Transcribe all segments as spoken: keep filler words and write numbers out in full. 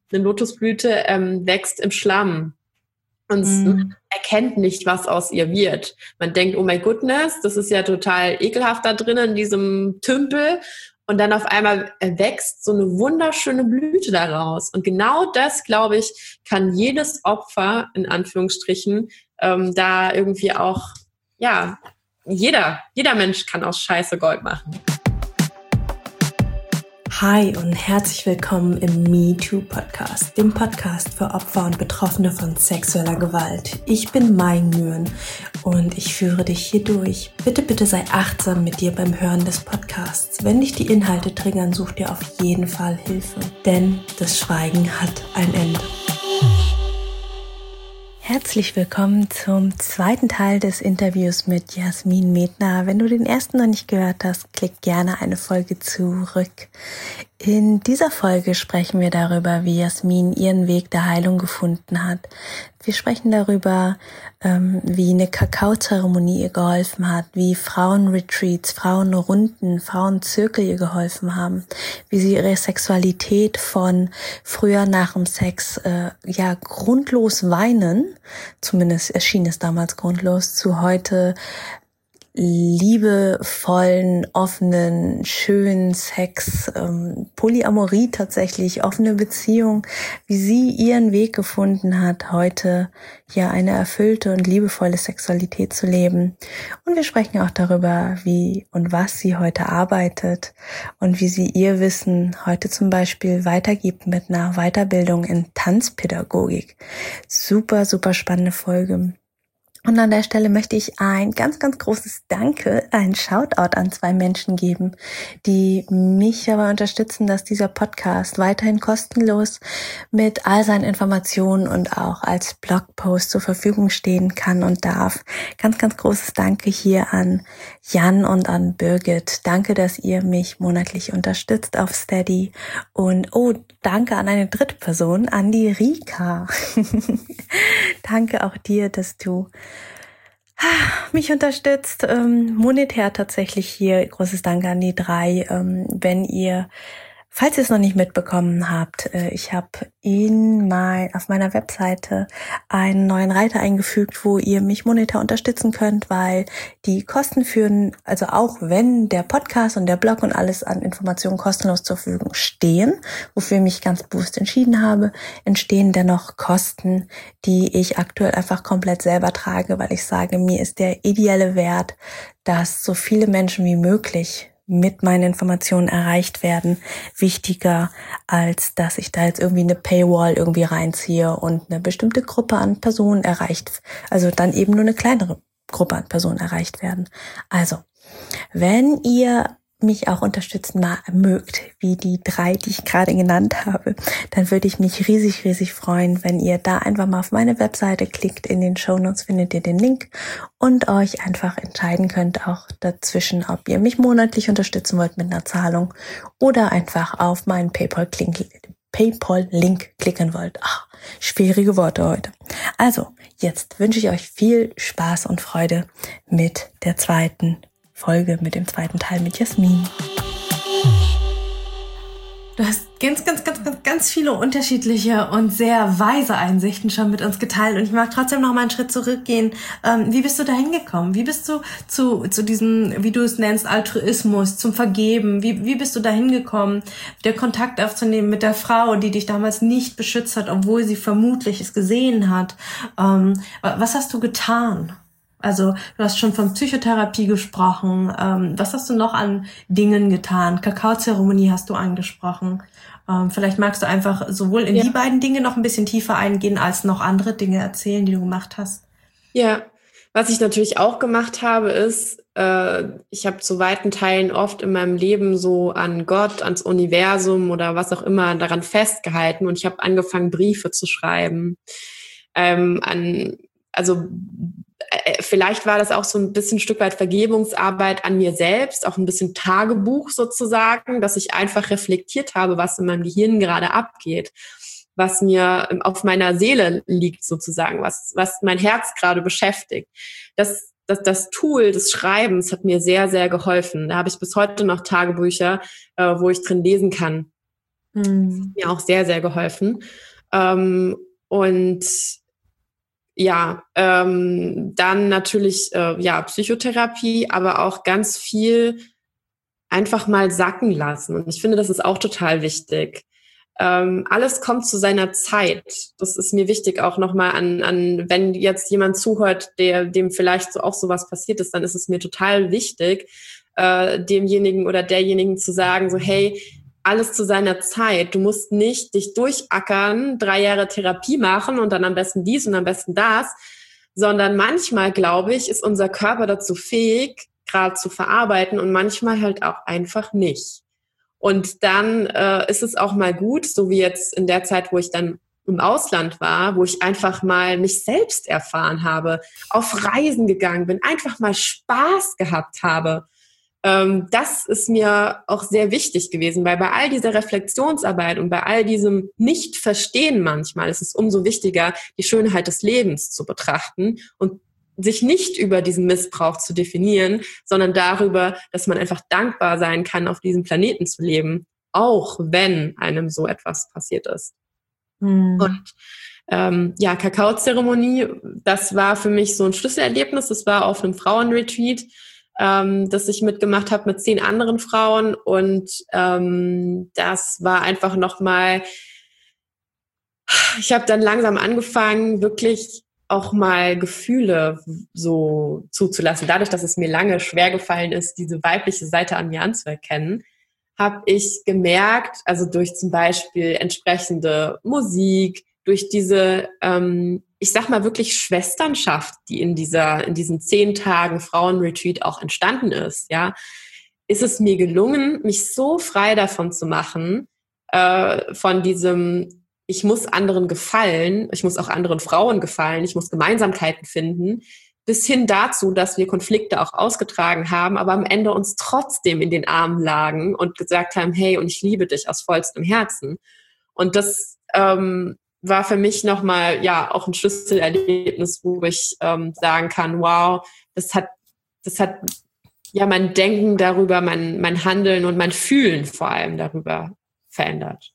eine Lotusblüte ähm, wächst im Schlamm. Und mm. man erkennt nicht, was aus ihr wird. Man denkt, oh my goodness, das ist ja total ekelhaft da drinnen in diesem Tümpel. Und dann auf einmal wächst so eine wunderschöne Blüte daraus. Und genau das, glaube ich, kann jedes Opfer, in Anführungsstrichen, ähm, da irgendwie auch, ja, jeder, jeder Mensch kann aus Scheiße Gold machen. Hi und herzlich willkommen im MeToo-Podcast, dem Podcast für Opfer und Betroffene von sexueller Gewalt. Ich bin Mai Nguyen und ich führe dich hier durch. Bitte, bitte sei achtsam mit dir beim Hören des Podcasts. Wenn dich die Inhalte triggern, such dir auf jeden Fall Hilfe, denn das Schweigen hat ein Ende. Herzlich willkommen zum zweiten Teil des Interviews mit Jasmin Medner. Wenn du den ersten noch nicht gehört hast, klick gerne eine Folge zurück. In dieser Folge sprechen wir darüber, wie Jasmin ihren Weg der Heilung gefunden hat. Wir sprechen darüber, wie eine Kakaozeremonie ihr geholfen hat, wie Frauenretreats, Frauenrunden, Frauenzirkel ihr geholfen haben, wie sie ihre Sexualität von früher nach dem Sex äh, ja grundlos weinen, zumindest erschien es damals grundlos, zu heute liebevollen, offenen, schönen Sex, ähm, Polyamorie tatsächlich, offene Beziehung, wie sie ihren Weg gefunden hat, heute ja eine erfüllte und liebevolle Sexualität zu leben. Und wir sprechen auch darüber, wie und was sie heute arbeitet und wie sie ihr Wissen heute zum Beispiel weitergibt mit einer Weiterbildung in Tanzpädagogik. Super, super spannende Folge. Und an der Stelle möchte ich ein ganz, ganz großes Danke, ein Shoutout an zwei Menschen geben, die mich dabei unterstützen, dass dieser Podcast weiterhin kostenlos mit all seinen Informationen und auch als Blogpost zur Verfügung stehen kann und darf. Ganz, ganz großes Danke hier an Jan und an Birgit. Danke, dass ihr mich monatlich unterstützt auf Steady. Und oh, danke an eine dritte Person, an die Rika. Danke auch dir, dass du mich unterstützt, ähm, monetär tatsächlich hier. Großes Dank an die drei. Ähm, wenn ihr, falls ihr es noch nicht mitbekommen habt, äh, ich habe in mein, auf meiner Webseite einen neuen Reiter eingefügt, wo ihr mich monetär unterstützen könnt, weil die Kosten führen, also auch wenn der Podcast und der Blog und alles an Informationen kostenlos zur Verfügung stehen, wofür ich mich ganz bewusst entschieden habe, entstehen dennoch Kosten, die ich aktuell einfach komplett selber trage, weil ich sage, mir ist der ideelle Wert, dass so viele Menschen wie möglich mit meinen Informationen erreicht werden, wichtiger, als dass ich da jetzt irgendwie eine Paywall irgendwie reinziehe und eine bestimmte Gruppe an Personen erreicht, also dann eben nur eine kleinere Gruppe an Personen erreicht werden. Also, wenn ihr mich auch unterstützen mal mögt, wie die drei, die ich gerade genannt habe, dann würde ich mich riesig, riesig freuen, wenn ihr da einfach mal auf meine Webseite klickt. In den Shownotes findet ihr den Link und euch einfach entscheiden könnt auch dazwischen, ob ihr mich monatlich unterstützen wollt mit einer Zahlung oder einfach auf meinen PayPal-Link PayPal-Link klicken wollt. Ach, schwierige Worte heute. Also, jetzt wünsche ich euch viel Spaß und Freude mit der zweiten Folge, mit dem zweiten Teil mit Jasmin. Du hast ganz, ganz, ganz, ganz, ganz viele unterschiedliche und sehr weise Einsichten schon mit uns geteilt. Und ich mag trotzdem noch mal einen Schritt zurückgehen. Ähm, wie bist du da hingekommen? Wie bist du zu, zu diesem, wie du es nennst, Altruismus, zum Vergeben? Wie, wie bist du da hingekommen, der Kontakt aufzunehmen mit der Frau, die dich damals nicht beschützt hat, obwohl sie vermutlich es gesehen hat? Ähm, was hast du getan? Also du hast schon von Psychotherapie gesprochen. Ähm, was hast du noch an Dingen getan? Kakaozeremonie hast du angesprochen. Ähm, vielleicht magst du einfach sowohl in ja. die beiden Dinge noch ein bisschen tiefer eingehen, als noch andere Dinge erzählen, die du gemacht hast. Ja, was ich natürlich auch gemacht habe, ist, äh, ich habe zu weiten Teilen oft in meinem Leben so an Gott, ans Universum oder was auch immer daran festgehalten. Und ich habe angefangen, Briefe zu schreiben. Ähm, an, also Vielleicht war das auch so ein bisschen ein Stück weit Vergebungsarbeit an mir selbst, auch ein bisschen Tagebuch sozusagen, dass ich einfach reflektiert habe, was in meinem Gehirn gerade abgeht, was mir auf meiner Seele liegt sozusagen, was, was mein Herz gerade beschäftigt. Das, das, das Tool des Schreibens hat mir sehr, sehr geholfen. Da habe ich bis heute noch Tagebücher, äh, wo ich drin lesen kann. Das hat mir auch sehr, sehr geholfen. Ähm, und ja, ähm, dann natürlich äh, ja Psychotherapie, aber auch ganz viel einfach mal sacken lassen. Und ich finde, das ist auch total wichtig. Ähm, alles kommt zu seiner Zeit. Das ist mir wichtig auch nochmal an, an, wenn jetzt jemand zuhört, der dem vielleicht so auch sowas passiert ist, dann ist es mir total wichtig, äh, demjenigen oder derjenigen zu sagen, so hey, alles zu seiner Zeit. Du musst nicht dich durchackern, drei Jahre Therapie machen und dann am besten dies und am besten das, sondern manchmal, glaube ich, ist unser Körper dazu fähig, gerade zu verarbeiten und manchmal halt auch einfach nicht. Und dann äh, ist es auch mal gut, so wie jetzt in der Zeit, wo ich dann im Ausland war, wo ich einfach mal mich selbst erfahren habe, auf Reisen gegangen bin, einfach mal Spaß gehabt habe. Ähm, das ist mir auch sehr wichtig gewesen, weil bei all dieser Reflexionsarbeit und bei all diesem Nicht-Verstehen manchmal ist es umso wichtiger, die Schönheit des Lebens zu betrachten und sich nicht über diesen Missbrauch zu definieren, sondern darüber, dass man einfach dankbar sein kann, auf diesem Planeten zu leben, auch wenn einem so etwas passiert ist. Mhm. Und ähm, ja, Kakaozeremonie, das war für mich so ein Schlüsselerlebnis. Das war auf einem Frauenretreat, ähm, das ich mitgemacht habe mit zehn anderen Frauen. Und ähm, das war einfach nochmal, ich habe dann langsam angefangen, wirklich auch mal Gefühle so zuzulassen. Dadurch, dass es mir lange schwer gefallen ist, diese weibliche Seite an mir anzuerkennen, habe ich gemerkt, also durch zum Beispiel entsprechende Musik, durch diese, ähm, ich sag mal wirklich Schwesternschaft, die in dieser, in diesen zehn Tagen Frauenretreat auch entstanden ist, ja, ist es mir gelungen, mich so frei davon zu machen, äh, von diesem ich muss anderen gefallen, ich muss auch anderen Frauen gefallen, ich muss Gemeinsamkeiten finden, bis hin dazu, dass wir Konflikte auch ausgetragen haben, aber am Ende uns trotzdem in den Armen lagen und gesagt haben, hey, und ich liebe dich aus vollstem Herzen. Und das ähm, war für mich nochmal, ja, auch ein Schlüsselerlebnis, wo ich ähm, sagen kann, wow, das hat, das hat ja mein Denken darüber, mein, mein Handeln und mein Fühlen vor allem darüber verändert.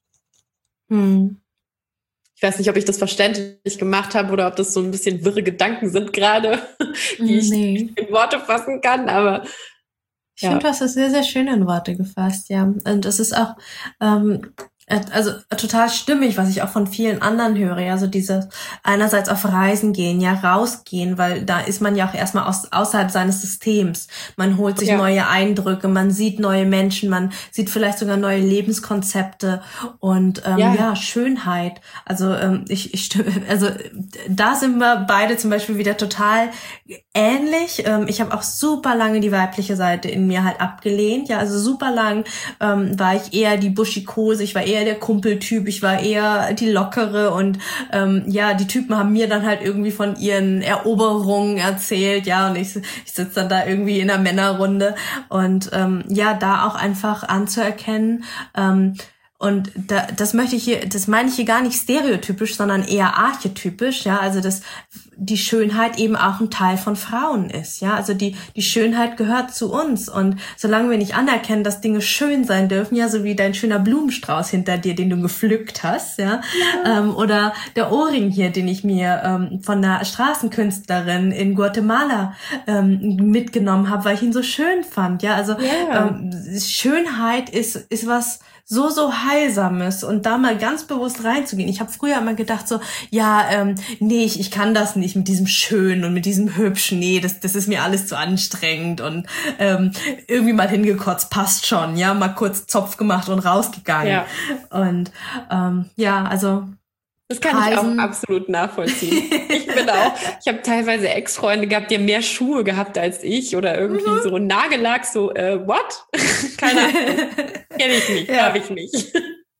Hm. Ich weiß nicht, ob ich das verständlich gemacht habe oder ob das so ein bisschen wirre Gedanken sind gerade, die ich nee. nicht in Worte fassen kann, aber ich ja. finde, du hast das sehr, sehr schön in Worte gefasst, ja. Und es ist auch, ähm, also total stimmig, was ich auch von vielen anderen höre, ja, so dieses einerseits auf Reisen gehen, ja, rausgehen, weil da ist man ja auch erstmal aus, außerhalb seines Systems. Man holt sich ja. neue Eindrücke, man sieht neue Menschen, man sieht vielleicht sogar neue Lebenskonzepte und ähm, ja. ja, Schönheit. Also ähm, ich, ich also da sind wir beide zum Beispiel wieder total ähnlich. Ähm, ich habe auch super lange die weibliche Seite in mir halt abgelehnt, ja, also super lang ähm, war ich eher die Buschikose, ich war eher der Kumpeltyp, ich war eher die Lockere und ähm, ja, die Typen haben mir dann halt irgendwie von ihren Eroberungen erzählt, ja, und ich, ich sitze dann da irgendwie in einer Männerrunde und ähm, ja, da auch einfach anzuerkennen, ähm, und da, das möchte ich hier, das meine ich hier gar nicht stereotypisch, sondern eher archetypisch, ja, also dass die Schönheit eben auch ein Teil von Frauen ist, ja, also die die Schönheit gehört zu uns und solange wir nicht anerkennen, dass Dinge schön sein dürfen, ja, so wie dein schöner Blumenstrauß hinter dir, den du gepflückt hast, ja, ja. Ähm, oder der Ohrring hier, den ich mir ähm, von einer Straßenkünstlerin in Guatemala ähm, mitgenommen habe, weil ich ihn so schön fand, ja, also ja. Ähm, Schönheit ist ist was so, so Heilsames und da mal ganz bewusst reinzugehen. Ich habe früher immer gedacht so, ja, ähm, nee, ich, ich kann das nicht mit diesem Schönen und mit diesem Hübschen, nee, das, das ist mir alles zu anstrengend und ähm, irgendwie mal hingekotzt, passt schon, ja, mal kurz Zopf gemacht und rausgegangen. Ja. Und ähm, ja, also das kann Reisen. Ich auch absolut nachvollziehen. Ich bin auch, ich habe teilweise Ex-Freunde gehabt, die haben mehr Schuhe gehabt als ich oder irgendwie mhm. so Nagellack, so, äh, what? Keine Ahnung. Kenn ich nicht, ja. Habe ich nicht.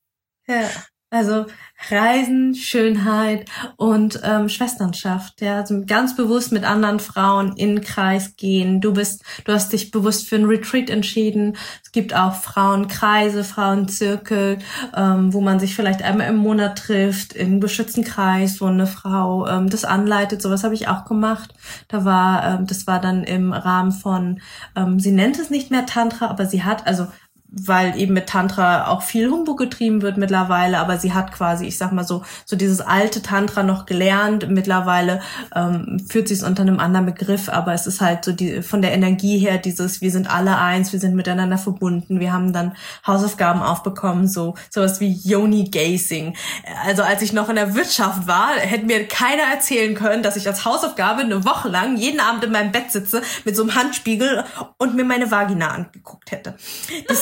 Ja, also Reisen, Schönheit und ähm, Schwesternschaft, ja, also ganz bewusst mit anderen Frauen in den Kreis gehen. Du bist, du hast dich bewusst für einen Retreat entschieden. Es gibt auch Frauenkreise, Frauenzirkel, ähm, wo man sich vielleicht einmal im Monat trifft, in einem geschützten Kreis, wo eine Frau ähm, das anleitet. Sowas habe ich auch gemacht. Da war, ähm, das war dann im Rahmen von, ähm, sie nennt es nicht mehr Tantra, aber sie hat, also weil eben mit Tantra auch viel Humbug getrieben wird mittlerweile, aber sie hat quasi, ich sag mal so, so dieses alte Tantra noch gelernt. Mittlerweile ähm, führt sie es unter einem anderen Begriff, aber es ist halt so die von der Energie her dieses, wir sind alle eins, wir sind miteinander verbunden. Wir haben dann Hausaufgaben aufbekommen, so sowas wie Yoni Gazing. Also als ich noch in der Wirtschaft war, hätte mir keiner erzählen können, dass ich als Hausaufgabe eine Woche lang jeden Abend in meinem Bett sitze mit so einem Handspiegel und mir meine Vagina angeguckt hätte. Das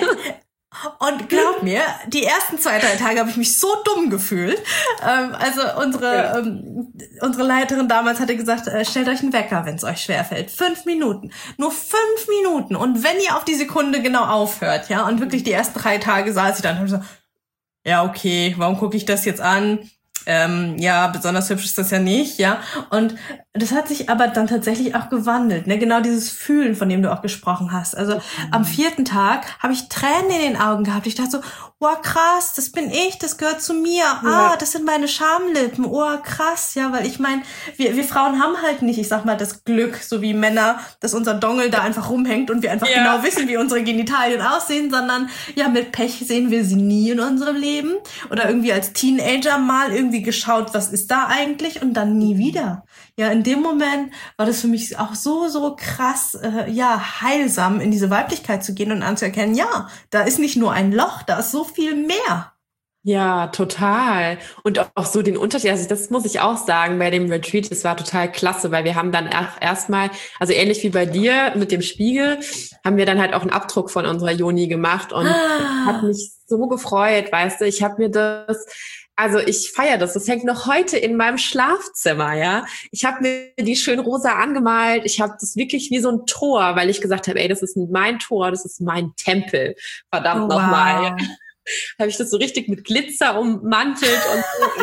Und glaub mir, die ersten zwei, drei Tage habe ich mich so dumm gefühlt. Ähm, also unsere ja. ähm, unsere Leiterin damals hatte gesagt, äh, stellt euch einen Wecker, wenn es euch schwerfällt. Fünf Minuten. Nur fünf Minuten. Und wenn ihr auf die Sekunde genau aufhört, ja, und wirklich die ersten drei Tage saß ich dann und habe gesagt, ja, okay, warum gucke ich das jetzt an? Ähm, ja, besonders hübsch ist das ja nicht, ja. Und das hat sich aber dann tatsächlich auch gewandelt, ne? Genau dieses Fühlen, von dem du auch gesprochen hast. Also mhm. am vierten Tag habe ich Tränen in den Augen gehabt. Ich dachte so, wow, krass, das bin ich, das gehört zu mir. Ja. Ah, das sind meine Schamlippen. Oh, krass, ja, weil ich meine, wir, wir Frauen haben halt nicht, ich sag mal, das Glück, so wie Männer, dass unser Dongel da einfach rumhängt und wir einfach ja. genau wissen, wie unsere Genitalien aussehen, sondern ja, mit Pech sehen wir sie nie in unserem Leben. Oder irgendwie als Teenager mal irgendwie geschaut, was ist da eigentlich, und dann nie wieder. Ja, in dem Moment war das für mich auch so, so krass, äh, ja, heilsam, in diese Weiblichkeit zu gehen und anzuerkennen, ja, da ist nicht nur ein Loch, da ist so viel mehr. Ja, total. Und auch so den Unterschied, also das muss ich auch sagen, bei dem Retreat, das war total klasse, weil wir haben dann erstmal, also ähnlich wie bei dir mit dem Spiegel, haben wir dann halt auch einen Abdruck von unserer Yoni gemacht und ah. hat mich so gefreut, weißt du, ich habe mir das, also ich feiere das, das hängt noch heute in meinem Schlafzimmer, ja. Ich habe mir die schön rosa angemalt, ich habe das wirklich wie so ein Tor, weil ich gesagt habe, ey, das ist mein Tor, das ist mein Tempel, verdammt oh, nochmal. Wow. Ja. Habe ich das so richtig mit Glitzer ummantelt und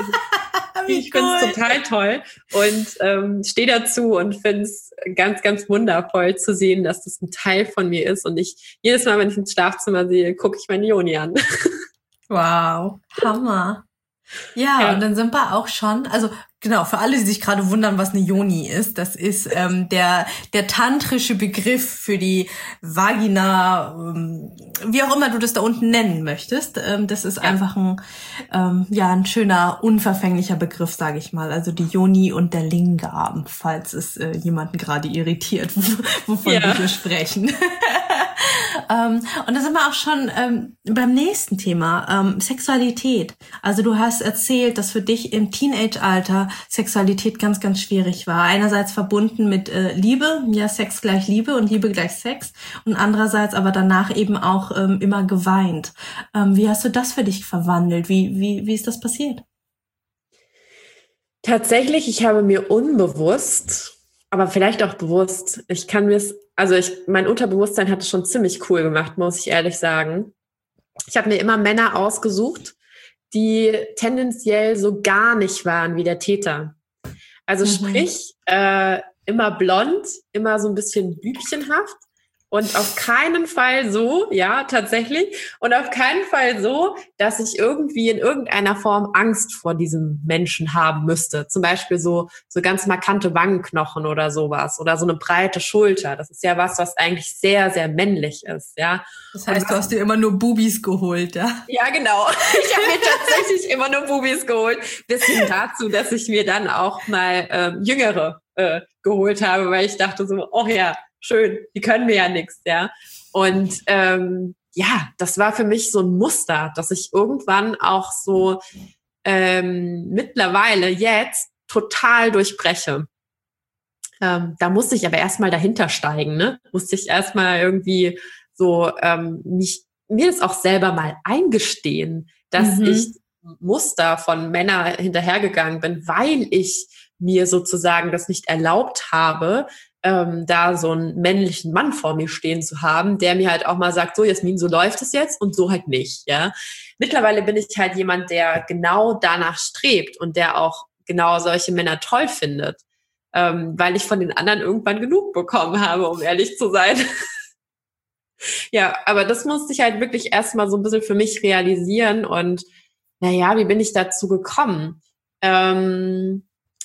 so. Ich finde es total toll und ähm, stehe dazu und finde es ganz, ganz wundervoll zu sehen, dass das ein Teil von mir ist. Und ich jedes Mal, wenn ich ins Schlafzimmer sehe, gucke ich meine Yoni an. Wow, Hammer. Ja, ja, und dann sind wir auch schon, also genau, für alle, die sich gerade wundern, was eine Yoni ist, das ist ähm, der der tantrische Begriff für die Vagina, ähm, wie auch immer du das da unten nennen möchtest. Ähm, das ist ja. einfach ein ähm, ja ein schöner, unverfänglicher Begriff, sage ich mal. Also die Yoni und der Lingam, falls es äh, jemanden gerade irritiert, wovon ja. wir hier sprechen. Ähm, und da sind wir auch schon ähm, beim nächsten Thema, ähm, Sexualität. Also du hast erzählt, dass für dich im Teenage-Alter Sexualität ganz, ganz schwierig war. Einerseits verbunden mit äh, Liebe, ja, Sex gleich Liebe und Liebe gleich Sex. Und andererseits aber danach eben auch ähm, immer geweint. Ähm, wie hast du das für dich verwandelt? Wie, wie, wie ist das passiert? Tatsächlich, ich habe mir unbewusst, aber vielleicht auch bewusst, ich kann mir es Also ich, mein Unterbewusstsein hat es schon ziemlich cool gemacht, muss ich ehrlich sagen. Ich habe mir immer Männer ausgesucht, die tendenziell so gar nicht waren wie der Täter. Also mhm. sprich, äh, immer blond, immer so ein bisschen bübchenhaft und auf keinen Fall so, ja, tatsächlich, und auf keinen Fall so, dass ich irgendwie in irgendeiner Form Angst vor diesem Menschen haben müsste. Zum Beispiel so, so ganz markante Wangenknochen oder sowas oder so eine breite Schulter. Das ist ja was, was eigentlich sehr, sehr männlich ist, ja. Das heißt, du hast dir immer nur Bubis geholt, ja? Ja, genau. Ich habe mir tatsächlich immer nur Bubis geholt. Bis hin dazu, dass ich mir dann auch mal ähm, Jüngere äh, geholt habe, weil ich dachte so, oh ja, schön, die können mir ja nichts, ja. Und ähm, ja, das war für mich so ein Muster, dass ich irgendwann auch so ähm, mittlerweile jetzt total durchbreche. Ähm, da musste ich aber erstmal dahinter steigen, ne? Musste ich erstmal irgendwie so ähm, mich, mir das auch selber mal eingestehen, dass mhm. ich Muster von Männern hinterhergegangen bin, weil ich mir sozusagen das nicht erlaubt habe, ähm, da so einen männlichen Mann vor mir stehen zu haben, der mir halt auch mal sagt, so Jasmin, so läuft es jetzt und so halt nicht, ja. Mittlerweile bin ich halt jemand, der genau danach strebt und der auch genau solche Männer toll findet, ähm, weil ich von den anderen irgendwann genug bekommen habe, um ehrlich zu sein. Ja, aber das musste ich halt wirklich erstmal so ein bisschen für mich realisieren und naja, wie bin ich dazu gekommen? Ähm,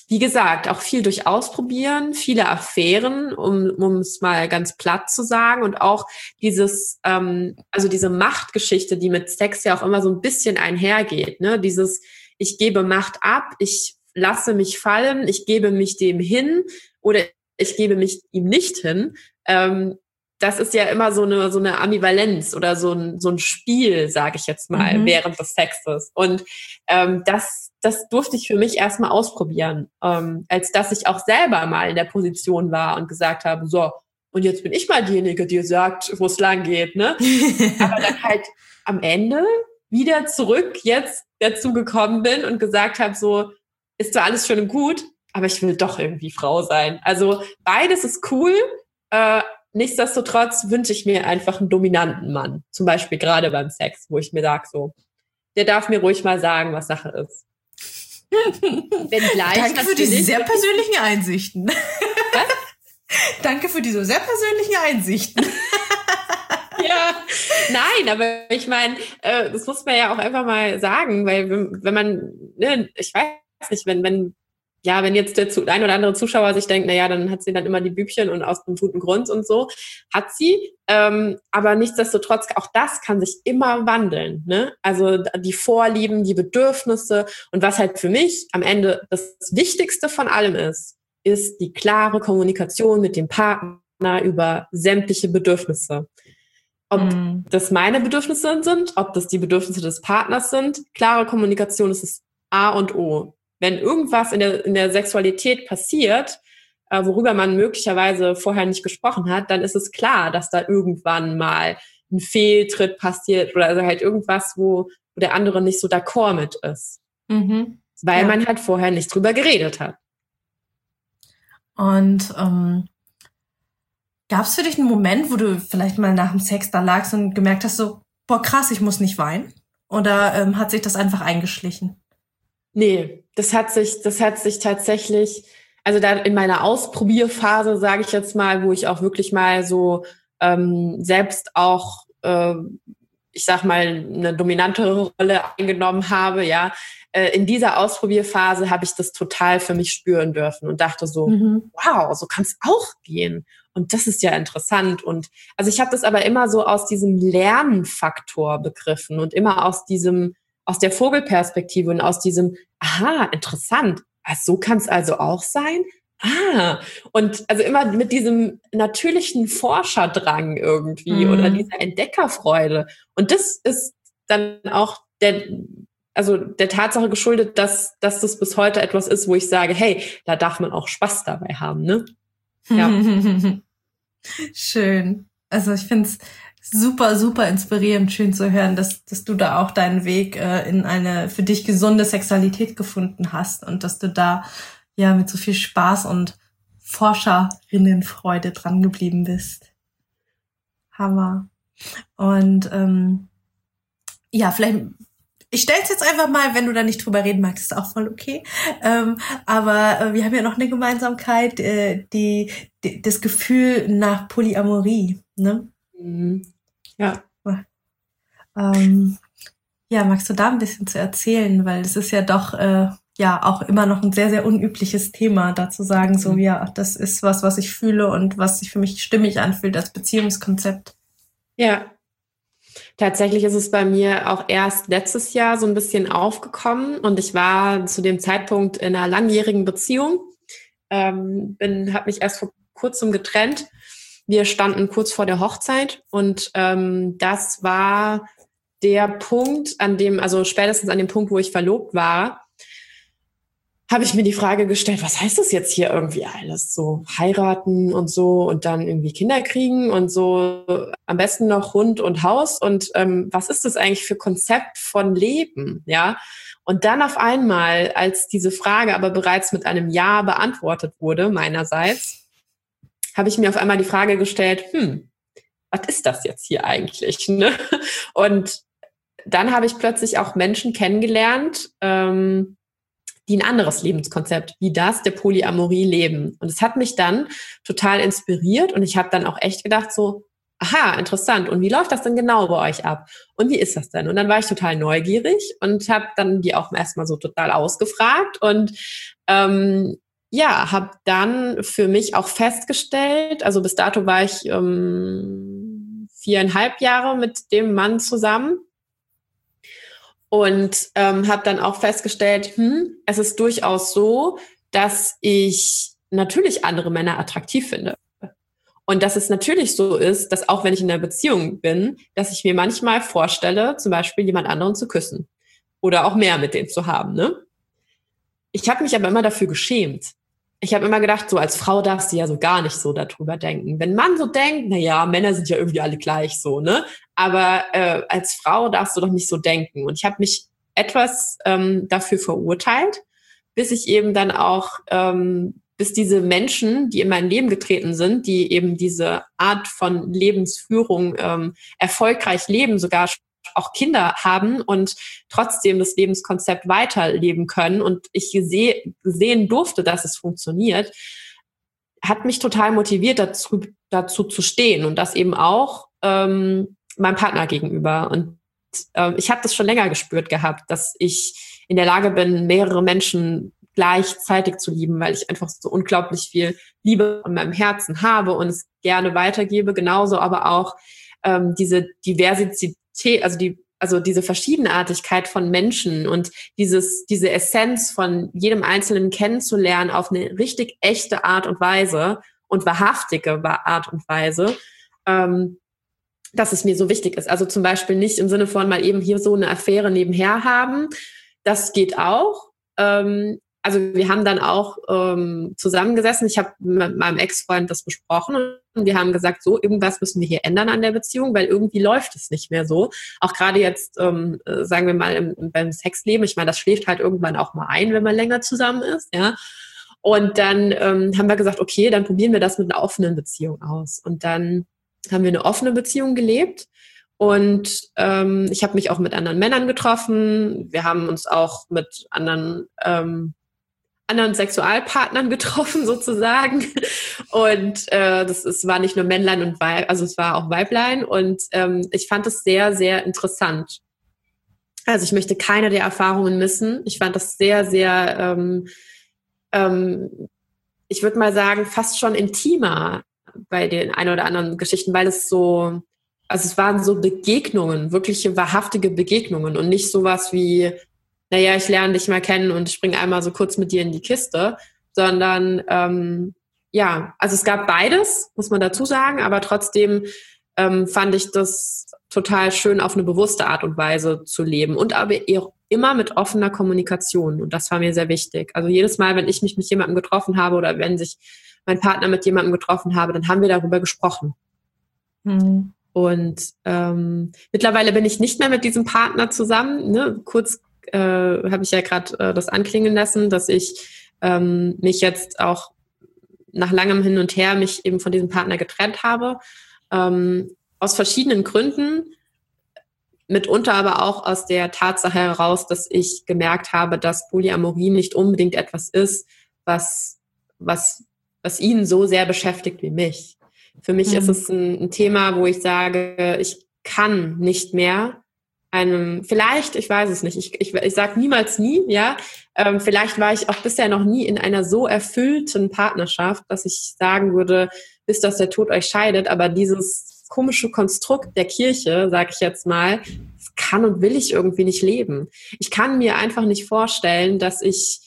wie gesagt, auch viel durch Ausprobieren, viele Affären, um um es mal ganz platt zu sagen. Und auch dieses, ähm, also diese Machtgeschichte, die mit Sex ja auch immer so ein bisschen einhergeht. Ne? Dieses, ich gebe Macht ab, ich lasse mich fallen, ich gebe mich dem hin oder ich gebe mich ihm nicht hin. Ähm, das ist ja immer so eine so eine Ambivalenz oder so ein so ein Spiel, sage ich jetzt mal, mhm. während des Sexes. Und ähm, das das durfte ich für mich erstmal ausprobieren, ähm, als dass ich auch selber mal in der Position war und gesagt habe, so, und jetzt bin ich mal diejenige, die sagt, wo es lang geht, ne? Aber dann halt am Ende wieder zurück jetzt dazu gekommen bin und gesagt habe, so, ist zwar alles schön und gut, aber ich will doch irgendwie Frau sein. Also beides ist cool, äh, nichtsdestotrotz wünsche ich mir einfach einen dominanten Mann. Zum Beispiel gerade beim Sex, wo ich mir sage, so, der darf mir ruhig mal sagen, was Sache ist. Wenngleich Danke für diese sehr persönlichen Einsichten. Was? Danke für diese sehr persönlichen Einsichten. Ja, nein, aber ich meine, äh, das muss man ja auch einfach mal sagen, weil wenn, wenn man, ne, ich weiß nicht, wenn, wenn ja, wenn jetzt der ein oder andere Zuschauer sich denkt, na ja, dann hat sie dann immer die Bübchen und aus einem guten Grund und so, hat sie. Ähm, aber nichtsdestotrotz, auch das kann sich immer wandeln. Ne? Also die Vorlieben, die Bedürfnisse und was halt für mich am Ende das Wichtigste von allem ist, ist die klare Kommunikation mit dem Partner über sämtliche Bedürfnisse. Ob mm. das meine Bedürfnisse sind, ob das die Bedürfnisse des Partners sind, klare Kommunikation ist das A und O. Wenn irgendwas in der, in der Sexualität passiert, äh, worüber man möglicherweise vorher nicht gesprochen hat, dann ist es klar, dass da irgendwann mal ein Fehltritt passiert oder also halt irgendwas, wo, wo der andere nicht so d'accord mit ist. Mhm. Weil ja. man halt vorher nicht drüber geredet hat. Und ähm, gab es für dich einen Moment, wo du vielleicht mal nach dem Sex da lagst und gemerkt hast, so, boah krass, ich muss nicht weinen? Oder ähm, hat sich das einfach eingeschlichen? Nee, das hat sich, das hat sich tatsächlich, also da in meiner Ausprobierphase, sage ich jetzt mal, wo ich auch wirklich mal so ähm, selbst auch, äh, ich sag mal, eine dominantere Rolle eingenommen habe, ja, äh, in dieser Ausprobierphase habe ich das total für mich spüren dürfen und dachte so, mhm. wow, so kann es auch gehen. Und das ist ja interessant. Und also ich habe das aber immer so aus diesem Lernfaktor begriffen und immer aus diesem aus der Vogelperspektive und aus diesem, aha, interessant, also so kann es also auch sein? Ah, und also immer mit diesem natürlichen Forscherdrang irgendwie mhm. oder dieser Entdeckerfreude. Und das ist dann auch der, also der Tatsache geschuldet, dass, dass das bis heute etwas ist, wo ich sage, hey, da darf man auch Spaß dabei haben, ne? Ja. Schön. Also ich finde es super, super inspirierend, schön zu hören, dass, dass du da auch deinen Weg äh, in eine für dich gesunde Sexualität gefunden hast und dass du da ja mit so viel Spaß und Forscherinnenfreude dran geblieben bist. Hammer. Und ähm, ja, vielleicht, ich stell's jetzt einfach mal, wenn du da nicht drüber reden magst, ist auch voll okay. Ähm, aber äh, wir haben ja noch eine Gemeinsamkeit, äh, die, die das Gefühl nach Polyamorie, ne? Mhm. Ja. Ähm, ja, magst du da ein bisschen zu erzählen? Weil es ist ja doch äh, ja auch immer noch ein sehr, sehr unübliches Thema, da zu sagen, so, ja, das ist was, was ich fühle und was sich für mich stimmig anfühlt als Beziehungskonzept. Ja. Tatsächlich ist es bei mir auch erst letztes Jahr so ein bisschen aufgekommen und ich war zu dem Zeitpunkt in einer langjährigen Beziehung, ähm, bin, habe mich erst vor kurzem getrennt. Wir standen kurz vor der Hochzeit und ähm, das war der Punkt, an dem, also spätestens an dem Punkt, wo ich verlobt war, habe ich mir die Frage gestellt, was heißt das jetzt hier irgendwie alles? So heiraten und so und dann irgendwie Kinder kriegen und so am besten noch Hund und Haus und ähm, was ist das eigentlich für Konzept von Leben? Ja. Und dann auf einmal, als diese Frage aber bereits mit einem Ja beantwortet wurde, meinerseits, habe ich mir auf einmal die Frage gestellt, hm, was ist das jetzt hier eigentlich? Ne? Und dann habe ich plötzlich auch Menschen kennengelernt, ähm, die ein anderes Lebenskonzept wie das der Polyamorie leben. Und es hat mich dann total inspiriert und ich habe dann auch echt gedacht so, aha, interessant. Und wie läuft das denn genau bei euch ab? Und wie ist das denn? Und dann war ich total neugierig und habe dann die auch erstmal so total ausgefragt und ähm, ja, habe dann für mich auch festgestellt, also bis dato war ich ähm, viereinhalb Jahre mit dem Mann zusammen und ähm, habe dann auch festgestellt, hm, es ist durchaus so, dass ich natürlich andere Männer attraktiv finde. Und dass es natürlich so ist, dass auch wenn ich in einer Beziehung bin, dass ich mir manchmal vorstelle, zum Beispiel jemand anderen zu küssen oder auch mehr mit denen zu haben. Ne? Ich habe mich aber immer dafür geschämt. Ich habe immer gedacht, so als Frau darfst du ja so gar nicht so darüber denken. Wenn man so denkt, na ja, Männer sind ja irgendwie alle gleich so, ne? Aber äh, als Frau darfst du doch nicht so denken. Und ich habe mich etwas ähm, dafür verurteilt, bis ich eben dann auch ähm, bis diese Menschen, die in mein Leben getreten sind, die eben diese Art von Lebensführung ähm, erfolgreich leben, sogar auch Kinder haben und trotzdem das Lebenskonzept weiterleben können und ich gese- sehen durfte, dass es funktioniert, hat mich total motiviert, dazu, dazu zu stehen und das eben auch ähm, meinem Partner gegenüber. Und ähm, ich habe das schon länger gespürt gehabt, dass ich in der Lage bin, mehrere Menschen gleichzeitig zu lieben, weil ich einfach so unglaublich viel Liebe in meinem Herzen habe und es gerne weitergebe. Genauso aber auch ähm, diese Diversität, also die, also diese Verschiedenartigkeit von Menschen und dieses, diese Essenz von jedem Einzelnen kennenzulernen auf eine richtig echte Art und Weise und wahrhaftige Art und Weise, ähm, dass es mir so wichtig ist. Also zum Beispiel nicht im Sinne von mal eben hier so eine Affäre nebenher haben. Das geht auch. Ähm, Also wir haben dann auch ähm, zusammengesessen. Ich habe mit meinem Ex-Freund das besprochen und wir haben gesagt, so, irgendwas müssen wir hier ändern an der Beziehung, weil irgendwie läuft es nicht mehr so. Auch gerade jetzt, ähm, sagen wir mal, im, beim Sexleben. Ich meine, das schläft halt irgendwann auch mal ein, wenn man länger zusammen ist. Ja. Und dann ähm, haben wir gesagt, okay, dann probieren wir das mit einer offenen Beziehung aus. Und dann haben wir eine offene Beziehung gelebt. Und ähm, ich habe mich auch mit anderen Männern getroffen. Wir haben uns auch mit anderen ähm, anderen Sexualpartnern getroffen sozusagen und äh, das ist, war nicht nur Männlein und Weib, also es war auch Weiblein und ähm, ich fand es sehr, sehr interessant. Also ich möchte keine der Erfahrungen missen. Ich fand das sehr, sehr, ähm, ähm, ich würde mal sagen, fast schon intimer bei den ein oder anderen Geschichten, weil es so, also es waren so Begegnungen, wirkliche wahrhaftige Begegnungen und nicht sowas wie naja, ich lerne dich mal kennen und springe einmal so kurz mit dir in die Kiste, sondern ähm, ja, also es gab beides, muss man dazu sagen, aber trotzdem ähm, fand ich das total schön, auf eine bewusste Art und Weise zu leben und aber immer mit offener Kommunikation und das war mir sehr wichtig. Also jedes Mal, wenn ich mich mit jemandem getroffen habe oder wenn sich mein Partner mit jemandem getroffen habe, dann haben wir darüber gesprochen. Mhm. Und ähm, mittlerweile bin ich nicht mehr mit diesem Partner zusammen, ne? Kurz Äh, habe ich ja gerade äh, das anklingen lassen, dass ich ähm, mich jetzt auch nach langem Hin und Her mich eben von diesem Partner getrennt habe. Ähm, aus verschiedenen Gründen, mitunter aber auch aus der Tatsache heraus, dass ich gemerkt habe, dass Polyamorie nicht unbedingt etwas ist, was, was, was ihn so sehr beschäftigt wie mich. Für mich mhm. ist es ein, ein Thema, wo ich sage, ich kann nicht mehr einem, vielleicht, ich weiß es nicht, ich, ich, ich sage niemals nie, ja, ähm, vielleicht war ich auch bisher noch nie in einer so erfüllten Partnerschaft, dass ich sagen würde, bis dass der Tod euch scheidet, aber dieses komische Konstrukt der Kirche, sage ich jetzt mal, das kann und will ich irgendwie nicht leben. Ich kann mir einfach nicht vorstellen, dass ich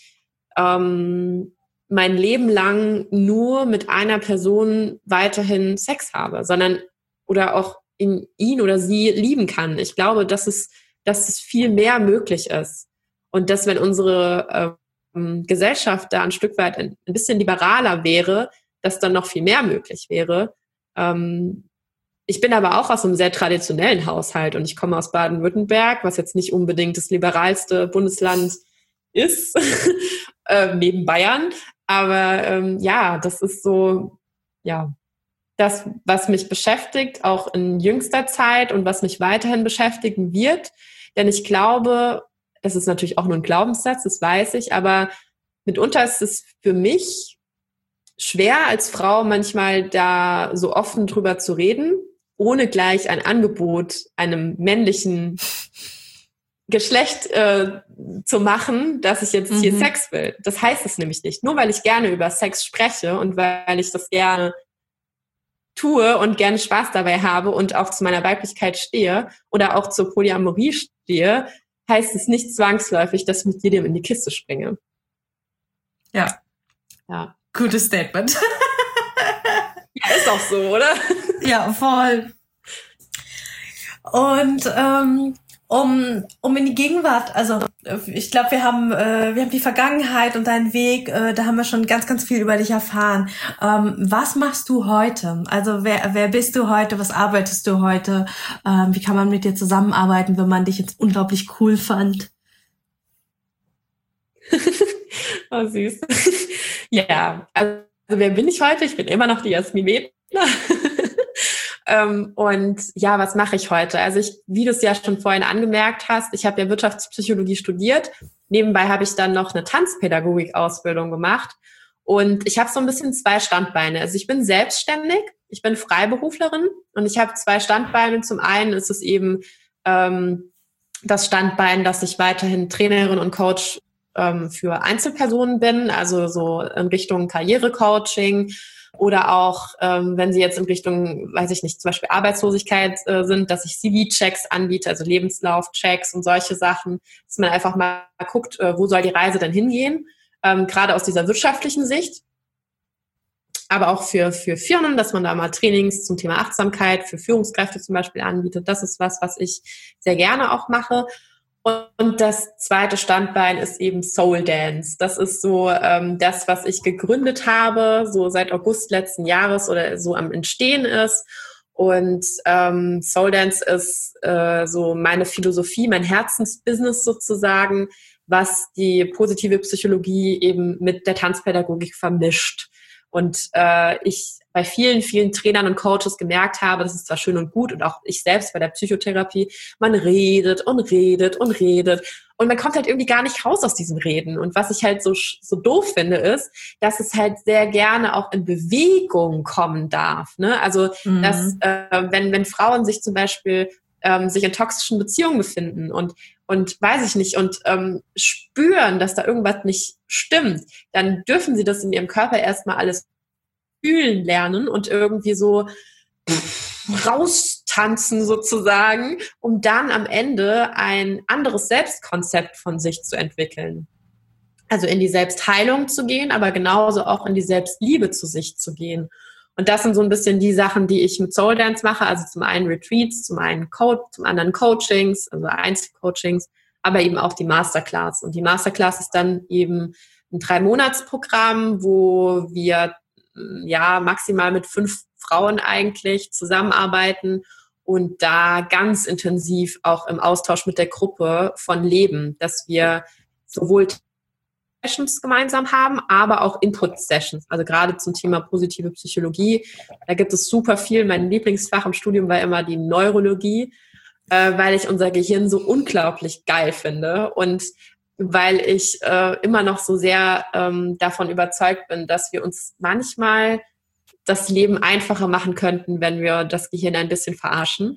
ähm, mein Leben lang nur mit einer Person weiterhin Sex habe, sondern oder auch in ihn oder sie lieben kann. Ich glaube, dass es, dass es viel mehr möglich ist. Und dass, wenn unsere ähm, Gesellschaft da ein Stück weit ein, ein bisschen liberaler wäre, dass dann noch viel mehr möglich wäre. Ähm, ich bin aber auch aus einem sehr traditionellen Haushalt und ich komme aus Baden-Württemberg, was jetzt nicht unbedingt das liberalste Bundesland ist, äh, neben Bayern. Aber ähm, ja, das ist so, ja, das, was mich beschäftigt, auch in jüngster Zeit und was mich weiterhin beschäftigen wird. Denn ich glaube, das ist natürlich auch nur ein Glaubenssatz, das weiß ich, aber mitunter ist es für mich schwer, als Frau manchmal da so offen drüber zu reden ohne gleich ein Angebot einem männlichen Geschlecht äh, zu machen, dass ich jetzt mhm. hier Sex will. Das heißt es nämlich nicht. Nur weil ich gerne über Sex spreche und weil ich das gerne tue und gerne Spaß dabei habe und auch zu meiner Weiblichkeit stehe oder auch zur Polyamorie stehe, heißt es nicht zwangsläufig, dass ich mit jedem in die Kiste springe. Ja. Ja. Gutes Statement. Ja, ist auch so, oder? Ja, voll. Und ähm, um um in die Gegenwart, also ich glaube, wir haben äh, wir haben die Vergangenheit und deinen Weg, äh, da haben wir schon ganz ganz viel über dich erfahren. Ähm, was machst du heute? Also wer wer bist du heute? Was arbeitest du heute? Ähm, wie kann man mit dir zusammenarbeiten, wenn man dich jetzt unglaublich cool fand? Oh, süß. Ja, also wer bin ich heute? Ich bin immer noch die Jasmin Webner. ähm, und ja, was mache ich heute? Also ich, wie du es ja schon vorhin angemerkt hast, ich habe ja Wirtschaftspsychologie studiert. Nebenbei habe ich dann noch eine Tanzpädagogik-Ausbildung gemacht. Und ich habe so ein bisschen zwei Standbeine. Also ich bin selbstständig, ich bin Freiberuflerin und ich habe zwei Standbeine. Zum einen ist es eben ähm, das Standbein, dass ich weiterhin Trainerin und Coach für Einzelpersonen bin, also so in Richtung Karrierecoaching oder auch, ähm, wenn sie jetzt in Richtung, weiß ich nicht, zum Beispiel Arbeitslosigkeit äh, sind, dass ich C V-Checks anbiete, also Lebenslauf-Checks und solche Sachen, dass man einfach mal guckt, äh, wo soll die Reise denn hingehen, ähm, gerade aus dieser wirtschaftlichen Sicht, aber auch für für Firmen, dass man da mal Trainings zum Thema Achtsamkeit für Führungskräfte zum Beispiel anbietet. Das ist was, was ich sehr gerne auch mache. Und das zweite Standbein ist eben Soul Dance. Das ist so ähm, das, was ich gegründet habe, so seit August letzten Jahres oder so am Entstehen ist. Und ähm, Soul Dance ist äh, so meine Philosophie, mein Herzensbusiness sozusagen, was die positive Psychologie eben mit der Tanzpädagogik vermischt. Und äh, ich bei vielen, vielen Trainern und Coaches gemerkt habe, das ist zwar schön und gut und auch ich selbst bei der Psychotherapie, man redet und redet und redet und man kommt halt irgendwie gar nicht raus aus diesem Reden. Und was ich halt so so doof finde, ist, dass es halt sehr gerne auch in Bewegung kommen darf. Ne? Also, mhm. dass äh, wenn wenn Frauen sich zum Beispiel ähm, sich in toxischen Beziehungen befinden und und weiß ich nicht und ähm, spüren, dass da irgendwas nicht stimmt, dann dürfen sie das in ihrem Körper erstmal alles fühlen lernen und irgendwie so raustanzen sozusagen, um dann am Ende ein anderes Selbstkonzept von sich zu entwickeln. Also in die Selbstheilung zu gehen, aber genauso auch in die Selbstliebe zu sich zu gehen. Und das sind so ein bisschen die Sachen, die ich mit Soul Dance mache. Also zum einen Retreats, zum einen Co- zum anderen Coachings, also Einzelcoachings, aber eben auch die Masterclass. Und die Masterclass ist dann eben ein Drei-Monats-Programm, wo wir ja maximal mit fünf Frauen eigentlich zusammenarbeiten und da ganz intensiv auch im Austausch mit der Gruppe von leben, dass wir sowohl Sessions gemeinsam haben, aber auch Input-Sessions, also gerade zum Thema positive Psychologie. Da gibt es super viel. Mein Lieblingsfach im Studium war immer die Neurologie, äh, weil ich unser Gehirn so unglaublich geil finde und weil ich äh, immer noch so sehr ähm, davon überzeugt bin, dass wir uns manchmal das Leben einfacher machen könnten, wenn wir das Gehirn ein bisschen verarschen.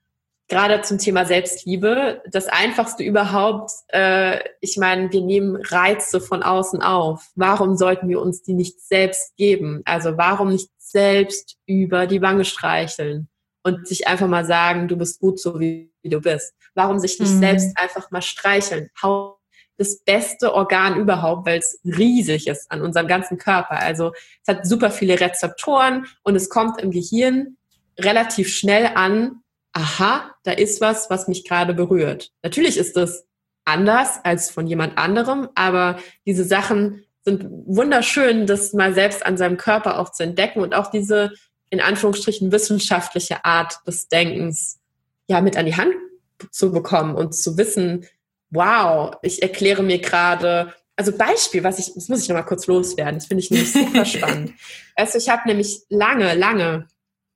Gerade zum Thema Selbstliebe, das Einfachste überhaupt, äh, ich meine, wir nehmen Reize von außen auf. Warum sollten wir uns die nicht selbst geben? Also warum nicht selbst über die Wange streicheln und sich einfach mal sagen, du bist gut so, wie, wie du bist? Warum sich nicht mhm. selbst einfach mal streicheln? Das beste Organ überhaupt, weil es riesig ist an unserem ganzen Körper. Also es hat super viele Rezeptoren und es kommt im Gehirn relativ schnell an, aha, da ist was, was mich gerade berührt. Natürlich ist das anders als von jemand anderem, aber diese Sachen sind wunderschön, das mal selbst an seinem Körper auch zu entdecken und auch diese, in Anführungsstrichen, wissenschaftliche Art des Denkens ja mit an die Hand zu bekommen und zu wissen, wow, ich erkläre mir gerade, also Beispiel, was ich, das muss ich nochmal kurz loswerden, das finde ich nämlich super spannend. Also ich habe nämlich lange, lange,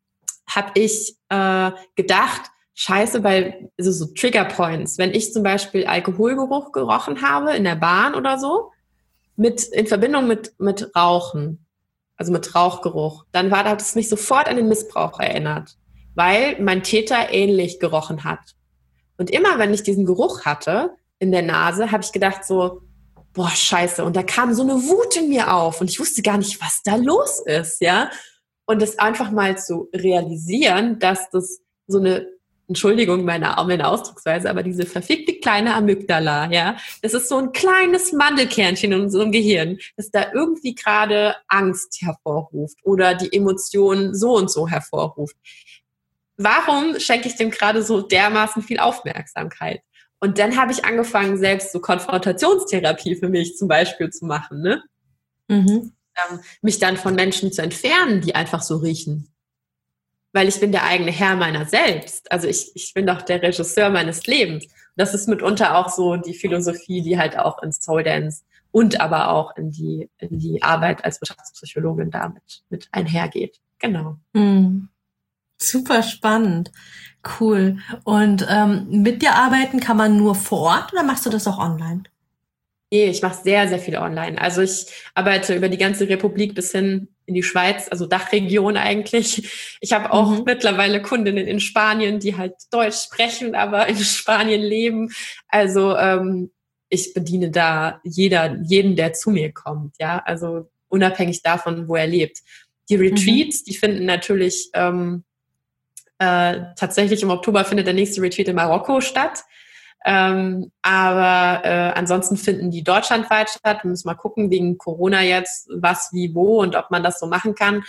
habe ich äh, gedacht, scheiße, weil also so Trigger Points, wenn ich zum Beispiel Alkoholgeruch gerochen habe in der Bahn oder so, mit in Verbindung mit mit Rauchen, also mit Rauchgeruch, dann war das mich sofort an den Missbrauch erinnert. weil mein Täter ähnlich gerochen hat. Und immer, wenn ich diesen Geruch hatte in der Nase, habe ich gedacht so, boah, scheiße. Und da kam so eine Wut in mir auf und ich wusste gar nicht, was da los ist, ja. Und das einfach mal zu realisieren, dass das so eine, Entschuldigung, meine, meine Ausdrucksweise, aber diese verfickte kleine Amygdala, ja, das ist so ein kleines Mandelkernchen in unserem Gehirn, das da irgendwie gerade Angst hervorruft oder die Emotionen so und so hervorruft. Warum schenke ich dem gerade so dermaßen viel Aufmerksamkeit? Und dann habe ich angefangen, selbst so Konfrontationstherapie für mich zum Beispiel zu machen, ne? Mhm. Ähm, mich dann von Menschen zu entfernen, die einfach so riechen. Weil ich bin der eigene Herr meiner selbst. Also ich, ich bin doch der Regisseur meines Lebens. Und das ist mitunter auch so die Philosophie, die halt auch ins Soul Dance und aber auch in die, in die Arbeit als Wirtschaftspsychologin damit mit einhergeht. Genau. Mhm. Super spannend. Cool. Und ähm, mit dir arbeiten kann man nur vor Ort oder machst du das auch online? Nee, ich mache sehr, sehr viel online. Also ich arbeite über die ganze Republik bis hin in die Schweiz, also Dachregion eigentlich. Ich habe auch mhm. mittlerweile Kundinnen in Spanien, die halt Deutsch sprechen, aber in Spanien leben. Also ähm, ich bediene da jeder, jeden, der zu mir kommt. Ja, also unabhängig davon, wo er lebt. Die Retreats, mhm. die finden natürlich ähm, Äh, tatsächlich im Oktober findet der nächste Retreat in Marokko statt. Ähm, aber äh, ansonsten finden die deutschlandweit statt. Wir müssen mal gucken, wegen Corona jetzt, was, wie, wo und ob man das so machen kann.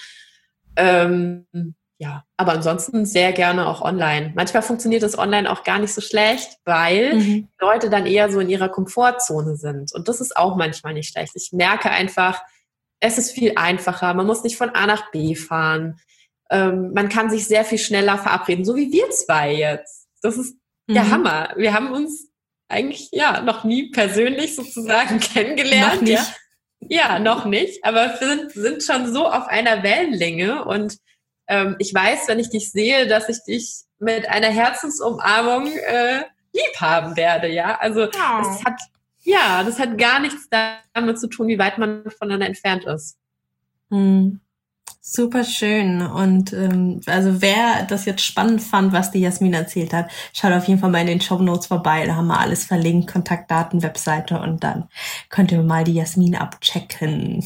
Ähm, ja, aber ansonsten sehr gerne auch online. Manchmal funktioniert das online auch gar nicht so schlecht, weil mhm. Leute dann eher so in ihrer Komfortzone sind. Und das ist auch manchmal nicht schlecht. Ich merke einfach, es ist viel einfacher. Man muss nicht von A nach B fahren. Ähm, man kann sich sehr viel schneller verabreden, so wie wir zwei jetzt. Das ist mhm. der Hammer. Wir haben uns eigentlich ja noch nie persönlich sozusagen kennengelernt. Noch nicht. Ja, ja noch nicht. Aber wir sind, sind schon so auf einer Wellenlänge. Und ähm, ich weiß, wenn ich dich sehe, dass ich dich mit einer Herzensumarmung äh, lieb haben werde. Ja, also oh. das hat ja, das hat gar nichts damit zu tun, wie weit man voneinander entfernt ist. Mhm. Super schön. Und ähm, also wer das jetzt spannend fand, was die Jasmin erzählt hat, schaut auf jeden Fall mal in den Shownotes vorbei. Da haben wir alles verlinkt, Kontaktdaten, Webseite und dann könnt ihr mal die Jasmin abchecken.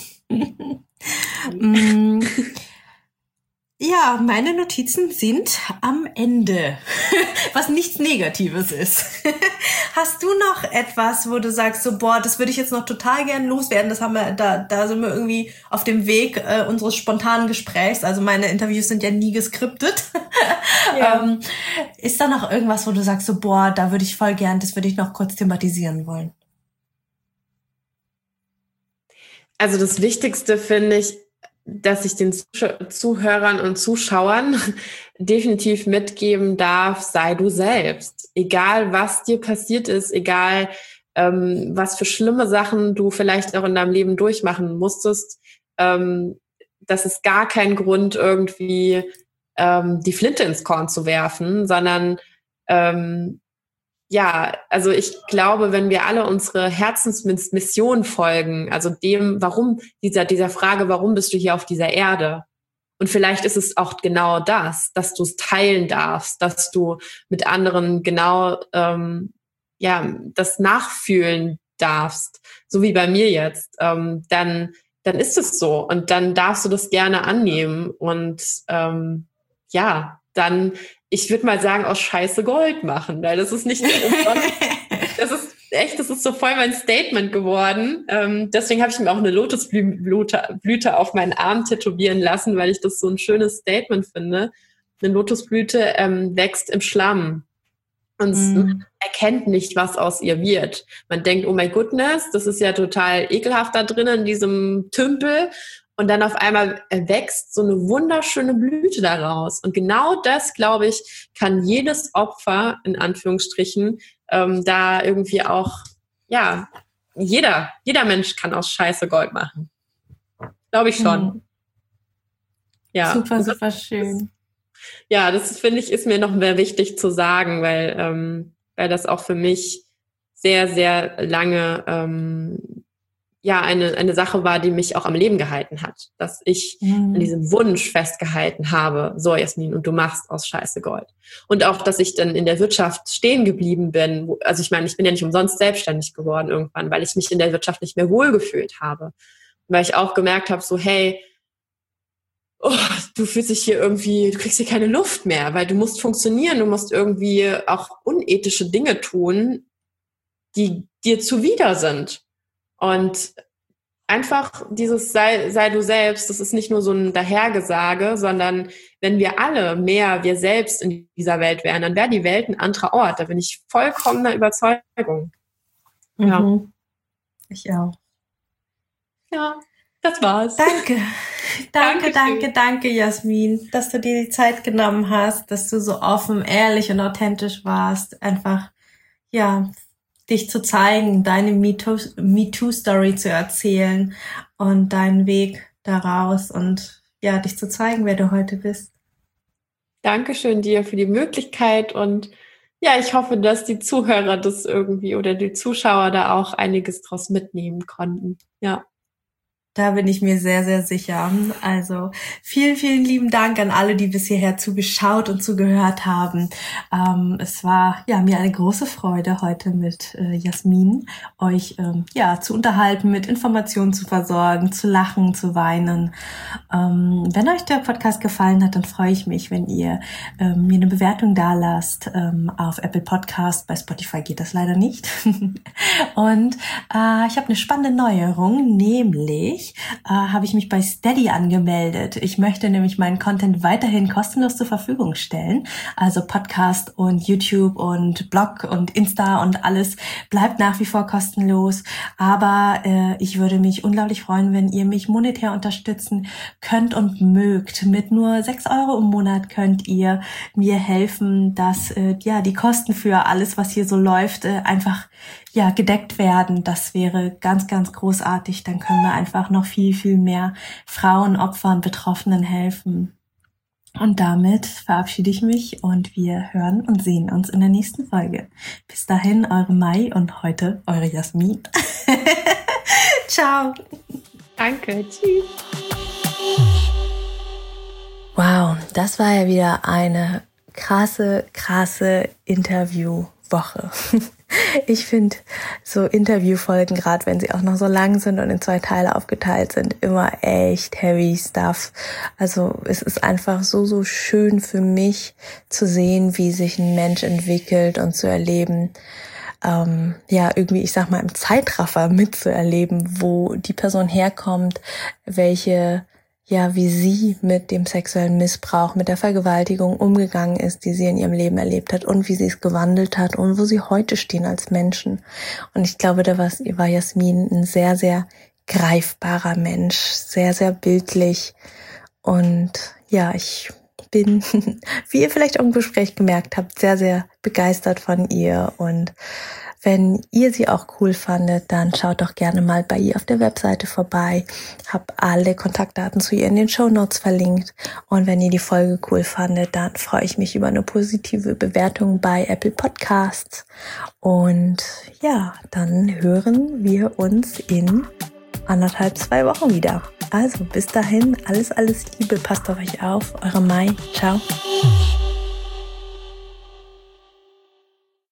mm. Ja, meine Notizen sind am Ende, was nichts Negatives ist. Hast du noch etwas, wo du sagst, so boah, das würde ich jetzt noch total gern loswerden? Das haben wir, da, da sind wir irgendwie auf dem Weg äh, unseres spontanen Gesprächs. Also meine Interviews sind ja nie geskriptet. Ja. ähm, ist da noch irgendwas, wo du sagst, so boah, da würde ich voll gern, das würde ich noch kurz thematisieren wollen? Also das Wichtigste finde ich, dass ich den Zuhörern und Zuschauern definitiv mitgeben darf, sei du selbst. Egal, was dir passiert ist, egal, ähm, was für schlimme Sachen du vielleicht auch in deinem Leben durchmachen musstest, ähm, das ist gar kein Grund, irgendwie ähm, die Flinte ins Korn zu werfen, sondern ähm, ja, also ich glaube, wenn wir alle unsere Herzensmission folgen, also dem, warum, dieser, dieser Frage, warum bist du hier auf dieser Erde? Und vielleicht ist es auch genau das, dass du es teilen darfst, dass du mit anderen genau, ähm, ja, das nachfühlen darfst, so wie bei mir jetzt, ähm, dann, dann ist es so und dann darfst du das gerne annehmen und ähm, ja, dann ich würde mal sagen, aus Scheiße Gold machen, weil das ist nicht so umsonst. Das ist echt, das ist so voll mein Statement geworden. Ähm, deswegen habe ich mir auch eine Lotusblüte Blüte auf meinen Arm tätowieren lassen, weil ich das so ein schönes Statement finde. Eine Lotusblüte ähm, wächst im Schlamm und mm. man erkennt nicht, was aus ihr wird. Man denkt, oh my goodness, das ist ja total ekelhaft da drinnen in diesem Tümpel. Und dann auf einmal wächst so eine wunderschöne Blüte daraus. Und genau das, glaube ich, kann jedes Opfer, in Anführungsstrichen, ähm, da irgendwie auch, ja, jeder, jeder Mensch kann aus Scheiße Gold machen. Glaube ich schon. Mhm. Ja. Super, super schön. Ja, das finde ich, ist mir noch mehr wichtig zu sagen, weil, ähm, weil das auch für mich sehr, sehr lange, ähm, ja eine, eine Sache war, die mich auch am Leben gehalten hat. Dass ich mhm. an diesem Wunsch festgehalten habe, so Jasmin, und du machst aus Scheiße Gold. Und auch, dass ich dann in der Wirtschaft stehen geblieben bin. Also ich meine, ich bin ja nicht umsonst selbstständig geworden irgendwann, weil ich mich in der Wirtschaft nicht mehr wohlgefühlt habe. Weil ich auch gemerkt habe, so hey, oh, du fühlst dich hier irgendwie, du kriegst hier keine Luft mehr, weil du musst funktionieren, du musst irgendwie auch unethische Dinge tun, die dir zuwider sind. Und einfach dieses sei, sei du selbst, das ist nicht nur so ein Dahergesage, sondern wenn wir alle mehr wir selbst in dieser Welt wären, dann wäre die Welt ein anderer Ort. Da bin ich vollkommener Überzeugung. Mhm. Ja. Ich auch. Ja, das war's. Danke. Danke, Dankeschön. danke, danke, Jasmin, dass du dir die Zeit genommen hast, dass du so offen, ehrlich und authentisch warst. Einfach, ja, dich zu zeigen, deine MeToo-Story zu erzählen und deinen Weg daraus und ja, dich zu zeigen, wer du heute bist. Dankeschön dir für die Möglichkeit und ja, ich hoffe, dass die Zuhörer das irgendwie oder die Zuschauer da auch einiges draus mitnehmen konnten. Ja. Da bin ich mir sehr, sehr sicher. Also vielen, vielen lieben Dank an alle, die bis hierher zugeschaut und zugehört haben. Ähm, es war ja mir eine große Freude, heute mit äh, Jasmin euch ähm, ja zu unterhalten, mit Informationen zu versorgen, zu lachen, zu weinen. Ähm, wenn euch der Podcast gefallen hat, dann freue ich mich, wenn ihr ähm, mir eine Bewertung dalasst ähm, auf Apple Podcast. Bei Spotify geht das leider nicht. Und äh, ich habe eine spannende Neuerung, nämlich Äh, habe ich mich bei Steady angemeldet. Ich möchte nämlich meinen Content weiterhin kostenlos zur Verfügung stellen. Also Podcast und YouTube und Blog und Insta und alles bleibt nach wie vor kostenlos. Aber äh, ich würde mich unglaublich freuen, wenn ihr mich monetär unterstützen könnt und mögt. Mit nur sechs Euro im Monat könnt ihr mir helfen, dass äh, ja die Kosten für alles, was hier so läuft, äh, einfach ja gedeckt werden. Das wäre ganz, ganz großartig. Dann können wir einfach noch viel, viel mehr Frauen, Opfern, Betroffenen helfen. Und damit verabschiede ich mich und wir hören und sehen uns in der nächsten Folge. Bis dahin, eure Mai und heute eure Jasmin. Ciao. Danke. Tschüss. Wow, das war ja wieder eine krasse, krasse Interviewwoche. Ich finde so Interviewfolgen, gerade wenn sie auch noch so lang sind und in zwei Teile aufgeteilt sind, immer echt heavy stuff. Also es ist einfach so, so schön für mich zu sehen, wie sich ein Mensch entwickelt und zu erleben, ähm, ja, irgendwie, ich sag mal, im Zeitraffer mitzuerleben, wo die Person herkommt, welche ja, wie sie mit dem sexuellen Missbrauch, mit der Vergewaltigung umgegangen ist, die sie in ihrem Leben erlebt hat und wie sie es gewandelt hat und wo sie heute stehen als Menschen. Und ich glaube, da war Jasmin ein sehr, sehr greifbarer Mensch, sehr, sehr bildlich. Und ja, ich bin, wie ihr vielleicht auch im Gespräch gemerkt habt, sehr, sehr begeistert von ihr. Und wenn ihr sie auch cool fandet, dann schaut doch gerne mal bei ihr auf der Webseite vorbei. Hab alle Kontaktdaten zu ihr in den Shownotes verlinkt. Und wenn ihr die Folge cool fandet, dann freue ich mich über eine positive Bewertung bei Apple Podcasts. Und ja, dann hören wir uns in anderthalb, zwei Wochen wieder. Also bis dahin, alles, alles Liebe, passt auf euch auf. Eure Mai, ciao.